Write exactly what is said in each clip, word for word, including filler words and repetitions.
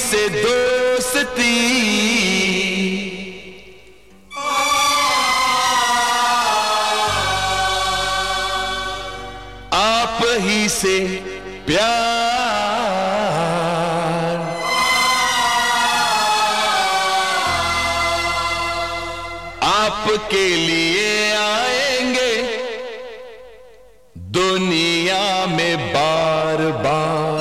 से दोस्ती, आप ही से प्यार, आपके लिए आएंगे दुनिया में बार बार।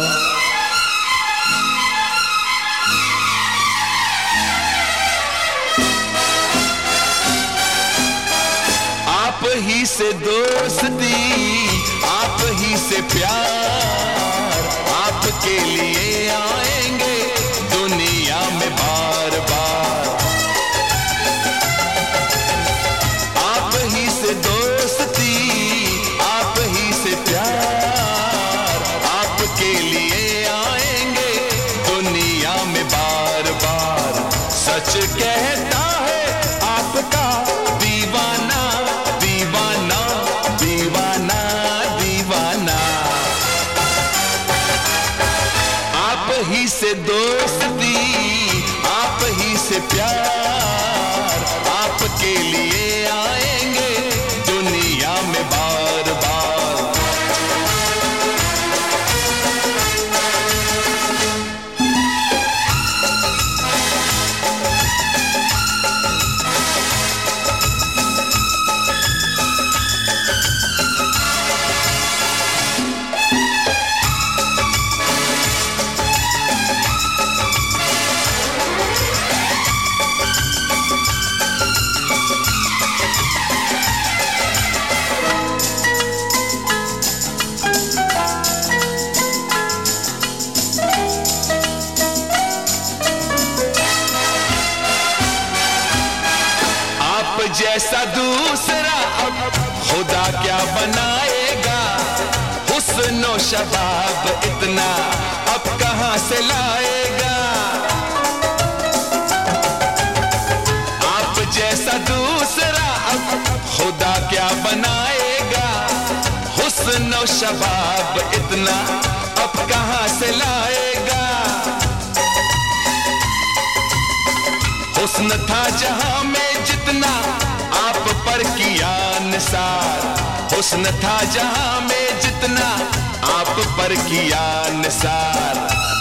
आप ही से दोस्ती, आप ही से प्यार, आपके लिए आएंगे दुनिया में बार बार। आप ही से दोस्ती, आप ही से प्यार, आपके लिए आएंगे दुनिया में बार बार। सच कहता है आपका दीवाना, दीवाना, दीवाना, दीवाना। आप ही से दोस्ती, आप ही से प्यार, आपके लिए आएंगे दुनिया में बार बार। जैसा दूसरा अब खुदा क्या बनाएगा, हुस्न शबाब इतना अब कहां से लाएगा। आप जैसा दूसरा अब खुदा क्या बनाएगा, हुस्न शबाब इतना अब कहां से लाएगा। हुस्न था जहां में जितना आप पर किया निसार, हुस्न था जहां में जितना आप पर किया निसार।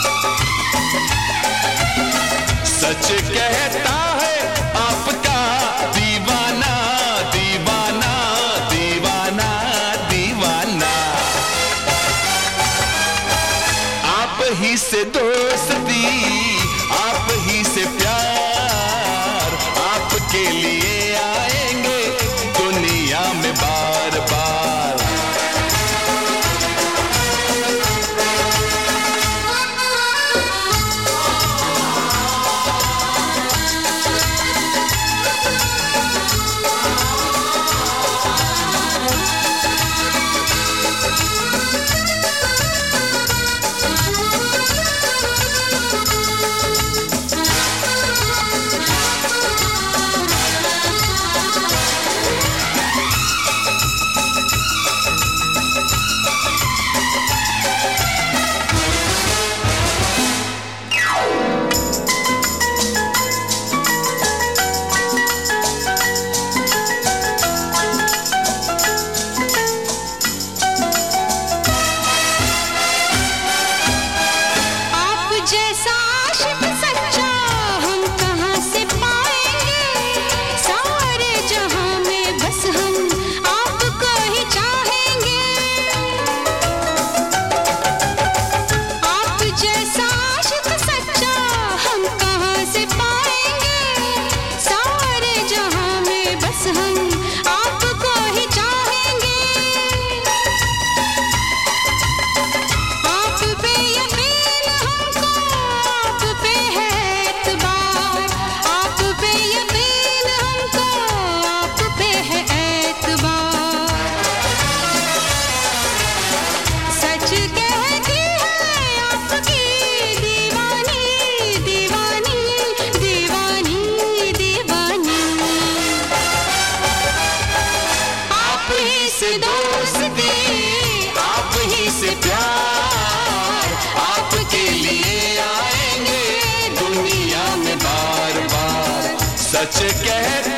सच कहता है आपका दीवाना, दीवाना, दीवाना, दीवाना। आप ही से दोस्ती, आप ही से प्यार, आपके लिए आएंगे दुनिया में बार बार। सच कहते